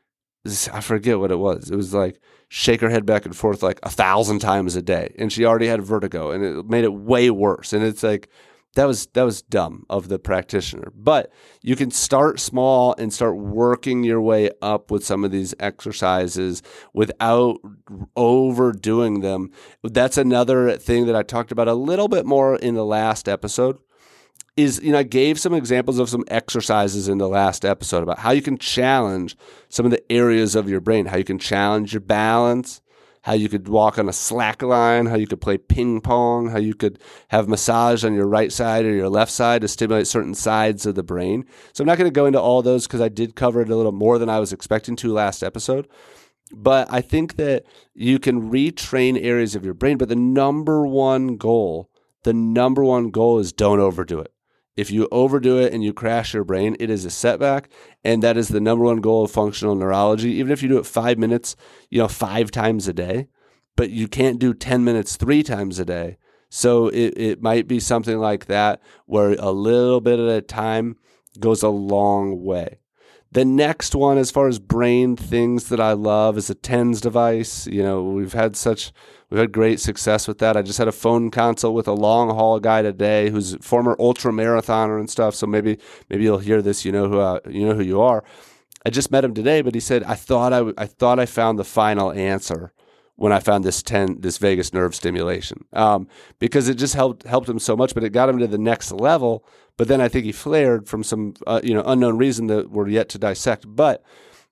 I forget what it was. It was like shake her head back and forth like a thousand times a day. And she already had vertigo and it made it way worse. And it's like, that was, that was dumb of the practitioner. But you can start small and start working your way up with some of these exercises without overdoing them. That's another thing that I talked about a little bit more in the last episode. Is, you know, I gave some examples of some exercises in the last episode about how you can challenge some of the areas of your brain, how you can challenge your balance, how you could walk on a slack line, how you could play ping pong, how you could have massage on your right side or your left side to stimulate certain sides of the brain. So I'm not going to go into all those because I did cover it a little more than I was expecting to last episode. But I think that you can retrain areas of your brain. But the number one goal, the number one goal is don't overdo it. If you overdo it and you crash your brain, it is a setback, and that is the number one goal of functional neurology. Even if you do it five minutes, you know, five times a day, but you can't do ten minutes three times a day. So it, it might be something like that where a little bit at a time goes a long way. The next one, as far as brain things that I love, is a TENS device. You know, we've had such, we've had great success with that. I just had a phone consult with a long haul guy today who's a former ultra marathoner and stuff. So maybe, maybe you'll hear this. You know who, I, you know who you are. I just met him today, but he said, I thought I, I thought I found the final answer when I found this ten, this vagus nerve stimulation, um, because it just helped helped him so much. But it got him to the next level. But then I think he flared from some uh, you know unknown reason that we're yet to dissect. But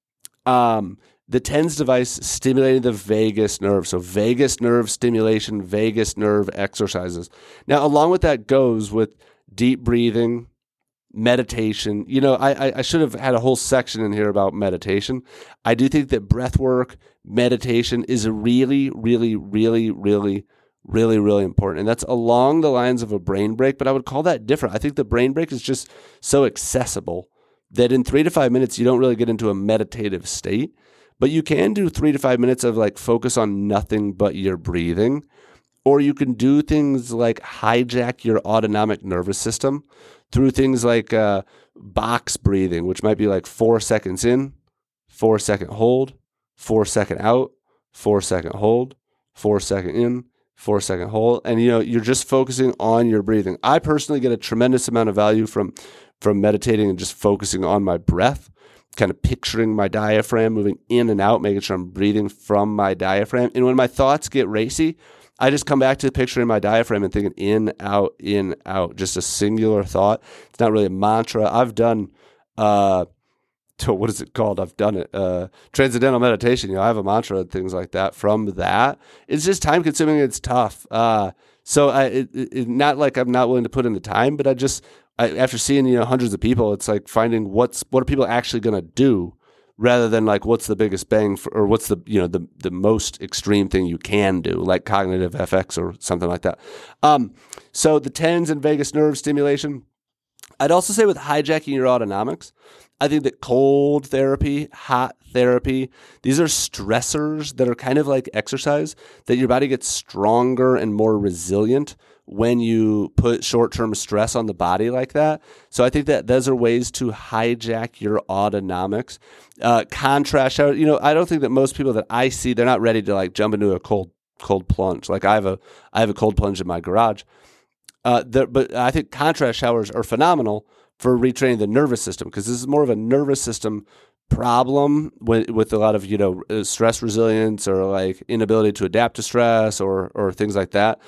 um, the TENS device stimulated the vagus nerve, so vagus nerve stimulation, vagus nerve exercises. Now, along with that goes with deep breathing, meditation. You know, I, I should have had a whole section in here about meditation. I do think that breath work, meditation is a really, really, really, really, really, really important. And that's along the lines of a brain break, but I would call that different. I think the brain break is just so accessible that in three to five minutes, you don't really get into a meditative state, but you can do three to five minutes of like focus on nothing but your breathing, or you can do things like hijack your autonomic nervous system through things like uh, box breathing, which might be like four seconds in, four second hold, four second out, four second hold, four second in, four second hold. And, you know, you're just focusing on your breathing. I personally get a tremendous amount of value from, from meditating and just focusing on my breath, kind of picturing my diaphragm moving in and out, making sure I'm breathing from my diaphragm. And when my thoughts get racy, I just come back to picturing my diaphragm and thinking in, out, in, out, just a singular thought. It's not really a mantra. I've done, uh, to, what is it called? I've done it. Uh, transcendental meditation. You know, I have a mantra and things like that from that. It's just time consuming. It's tough. Uh, so I, it, it, not like I'm not willing to put in the time, but I just, I, after seeing, you know, hundreds of people, it's like finding what's, what are people actually going to do, rather than like what's the biggest bang for, or what's the, you know, the, the most extreme thing you can do, like cognitive F X or something like that. Um, so the TENS and vagus nerve stimulation. I'd also say with hijacking your autonomics, I think that cold therapy, hot therapy, these are stressors that are kind of like exercise, that your body gets stronger and more resilient when you put short-term stress on the body like that. So I think that those are ways to hijack your autonomics. Uh, contrast shower, you know, I don't think that most people that I see, they're not ready to like jump into a cold cold plunge. Like I have a I have a cold plunge in my garage. Uh, there, but I think contrast showers are phenomenal for retraining the nervous system, because this is more of a nervous system problem with, with a lot of, you know, stress resilience or like inability to adapt to stress or or things like that.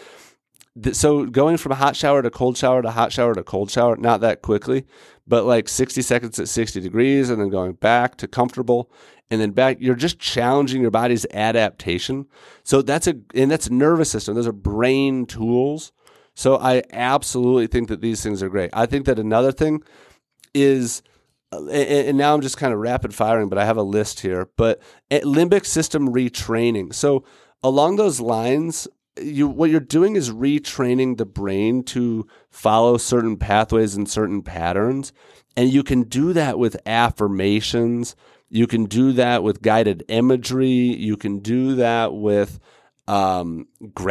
So going from a hot shower to cold shower to hot shower to cold shower, not that quickly, but like sixty seconds at sixty degrees and then going back to comfortable and then back, you're just challenging your body's adaptation. So that's a, and that's nervous system. Those are brain tools. So I absolutely think that these things are great. I think that another thing is, and now I'm just kind of rapid firing, but I have a list here, but limbic system retraining. So along those lines, You, what you're doing is retraining the brain to follow certain pathways and certain patterns. And you can do that with affirmations You can do that with guided imagery. You can do that with um,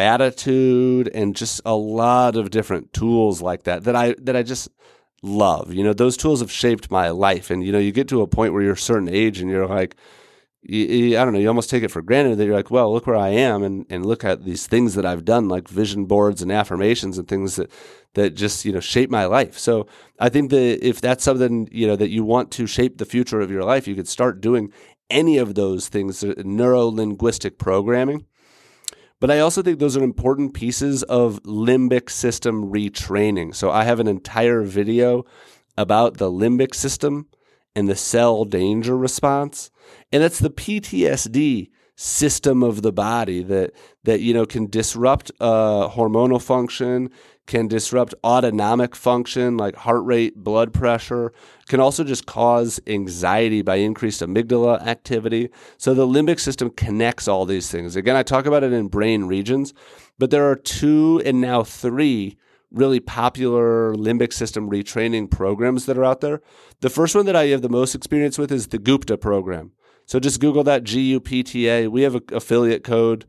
gratitude and just a lot of different tools like that that I that I just love. You know, those tools have shaped my life. And, you know, you get to a point where you're a certain age and you're like, you, you, I don't know, you almost take it for granted that you're like, well, look where I am and, and look at these things that I've done, like vision boards and affirmations and things that, that just, you know, shape my life. So I think that if that's something, you know, that you want to shape the future of your life, you could start doing any of those things, neuro-linguistic programming. But I also think those are important pieces of limbic system retraining. So I have an entire video about the limbic system and the cell danger response. And that's the P T S D system of the body that, that you know, can disrupt uh, hormonal function, can disrupt autonomic function like heart rate, blood pressure, can also just cause anxiety by increased amygdala activity. So the limbic system connects all these things. Again, I talk about it in brain regions, but there are two and now three really popular limbic system retraining programs that are out there. The first one that I have the most experience with is the Gupta program. So just Google that, G U P T A. We have an affiliate code.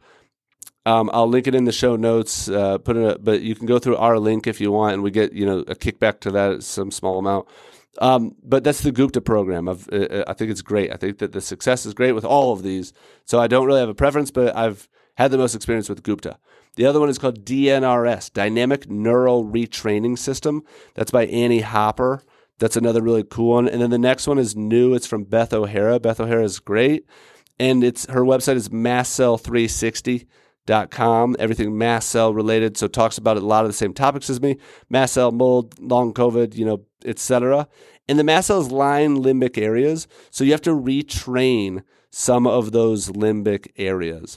Um, I'll link it in the show notes. Uh, put it, a, but you can go through our link if you want, and we get you know a kickback to that, some small amount. Um, but that's the Gupta program. I've, uh, I think it's great. I think that the success is great with all of these. So I don't really have a preference, but I've had the most experience with Gupta. The other one is called D N R S, Dynamic Neural Retraining System. That's by Annie Hopper. That's another really cool one. And then the next one is new. It's from Beth O'Hara. Beth O'Hara is great. And it's her website is mast cell three sixty dot com. Everything mast cell related. So it talks about a lot of the same topics as me. Mast cell, mold, long COVID, you know, et cetera. And the mast cells line limbic areas. So you have to retrain some of those limbic areas.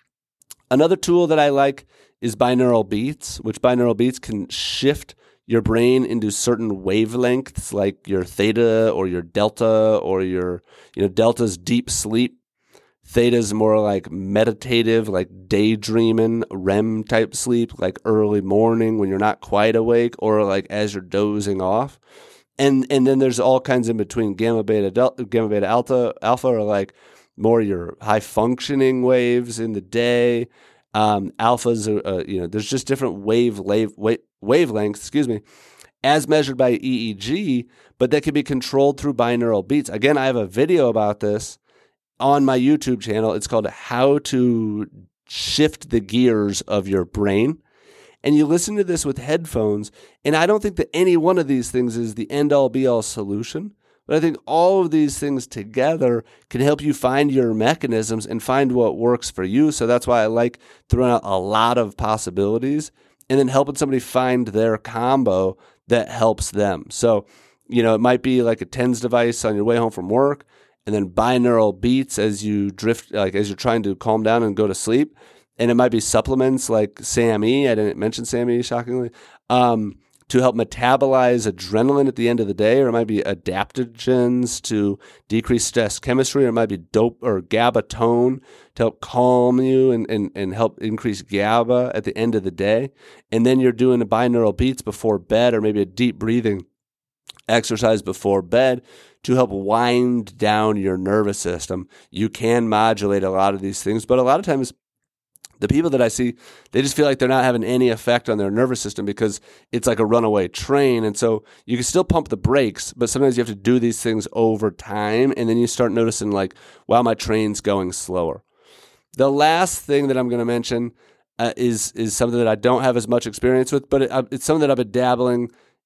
Another tool that I like is binaural beats, which binaural beats can shift your brain into certain wavelengths, like your theta or your delta or your, you know, delta's deep sleep. Theta's more like meditative, like daydreaming, R E M type sleep, like early morning when you're not quite awake or like as you're dozing off. And and then there's all kinds in between. Gamma beta delta, gamma beta alpha, alpha are like more your high functioning waves in the day. Um, alphas are, uh, you know, there's just different wave, wave, wave wavelengths, excuse me, as measured by E E G, but that can be controlled through binaural beats. Again, I have a video about this on my YouTube channel. It's called How to Shift the Gears of Your Brain. And you listen to this with headphones, and I don't think that any one of these things is the end-all be-all solution, but I think all of these things together can help you find your mechanisms and find what works for you. So that's why I like throwing out a lot of possibilities and then helping somebody find their combo that helps them. So, you know, it might be like a TENS device on your way home from work, and then binaural beats as you drift, like as you're trying to calm down and go to sleep. And it might be supplements like SAMe. I didn't mention SAMe, shockingly, um, to help metabolize adrenaline at the end of the day. Or it might be adaptogens to decrease stress chemistry. Or it might be dope or GABA tone to help calm you and, and, and help increase GABA at the end of the day. And then you're doing a binaural beats before bed, or maybe a deep breathing exercise before bed to help wind down your nervous system. You can modulate a lot of these things, but a lot of times the people that I see, they just feel like they're not having any effect on their nervous system because it's like a runaway train. And so you can still pump the brakes, but sometimes you have to do these things over time. And then you start noticing like, wow, my train's going slower. The last thing that I'm going to mention uh, is, is something that I don't have as much experience with, but it, uh, it's something that I've been dabbling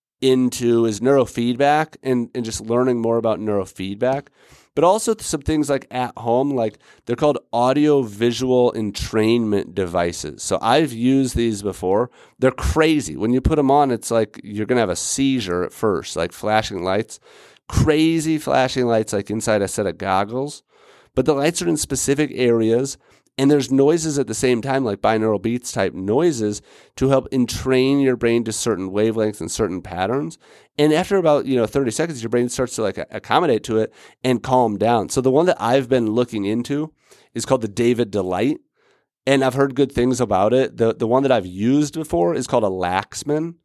into is neurofeedback and, and just learning more about neurofeedback. But also some things like at home, like they're called audio-visual entrainment devices. So I've used these before. They're crazy. When you put them on, it's like you're going to have a seizure at first, like flashing lights. Crazy flashing lights like inside a set of goggles. But the lights are in specific areas, and there's noises at the same time, like binaural beats type noises, to help entrain your brain to certain wavelengths and certain patterns. And after about, you know, thirty seconds, your brain starts to like accommodate to it and calm down. So the one that I've been looking into is called the David Delight. And I've heard good things about it. The the one that I've used before is called a Laxman.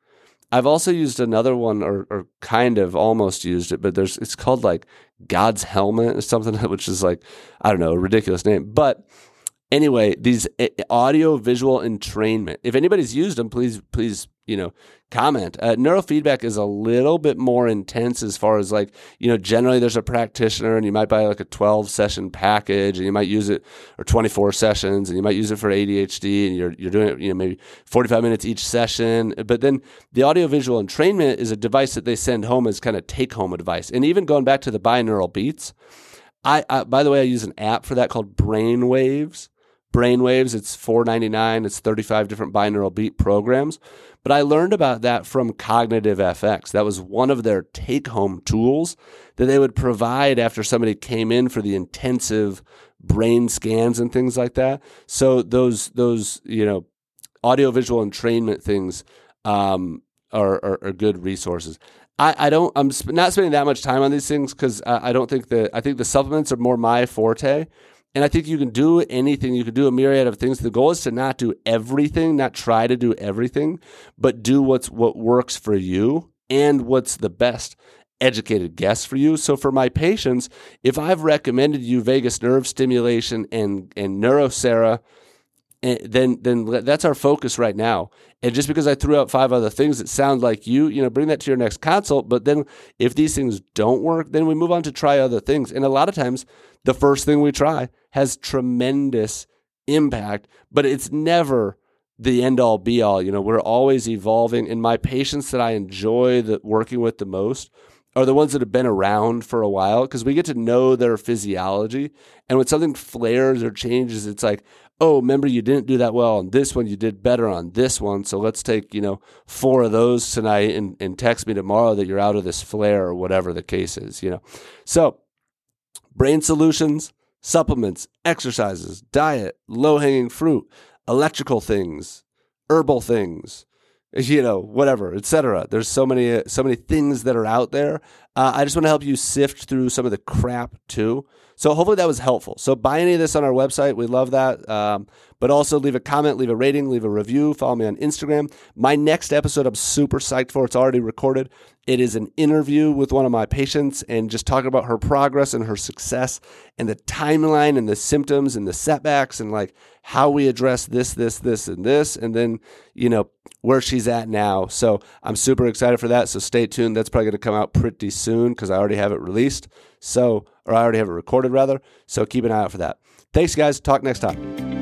I've also used another one, or, or kind of almost used it, but there's it's called like God's Helmet or something, which is like, I don't know, a ridiculous name. But anyway, these audio visual entrainment, if anybody's used them, please, please, you know, comment. Uh, neurofeedback is a little bit more intense as far as like, you know, generally there's a practitioner and you might buy like a twelve session package and you might use it, or twenty-four sessions, and you might use it for A D H D, and you're, you're doing it, you know, maybe forty-five minutes each session. But then the audio visual entrainment is a device that they send home as kind of take home advice. And even going back to the binaural beats, I, I by the way, I use an app for that called Brainwaves. Brainwaves, it's four ninety-nine. It's thirty-five different binaural beat programs. But I learned about that from Cognitive F X. That was one of their take-home tools that they would provide after somebody came in for the intensive brain scans and things like that. So those those you know audiovisual entrainment things um, are, are are good resources. I, I don't. I'm sp- not spending that much time on these things because I, I don't think that. I think the supplements are more my forte. And I think you can do anything. You can do a myriad of things. The goal is to not do everything, not try to do everything, but do what's what works for you and what's the best educated guess for you. So for my patients, if I've recommended you vagus nerve stimulation and and Neurosera, then then that's our focus right now. And just because I threw out five other things that sound like you, you know, bring that to your next consult. But then if these things don't work, then we move on to try other things. And a lot of times, the first thing we try has tremendous impact, but it's never the end all be all. You know, we're always evolving. And my patients that I enjoy the, working with the most are the ones that have been around for a while, because we get to know their physiology. And when something flares or changes, it's like, oh, remember you didn't do that well on this one, you did better on this one. So let's take, you know, four of those tonight and, and text me tomorrow that you're out of this flare or whatever the case is, you know. So brain solutions, supplements, exercises, diet, low-hanging fruit, electrical things, herbal things, you know, whatever, et cetera. There's so many, so many things that are out there. Uh, I just want to help you sift through some of the crap too. So hopefully that was helpful. So buy any of this on our website. We love that. Um, but also leave a comment, leave a rating, leave a review. Follow me on Instagram. My next episode I'm super psyched for. It's already recorded. It is an interview with one of my patients and just talking about her progress and her success and the timeline and the symptoms and the setbacks and like how we address this, this, this, and this, and then, you know, where she's at now. So I'm super excited for that. So stay tuned. That's probably going to come out pretty soon because I already have it released. So, or I already have it recorded rather. So keep an eye out for that. Thanks, guys. Talk next time.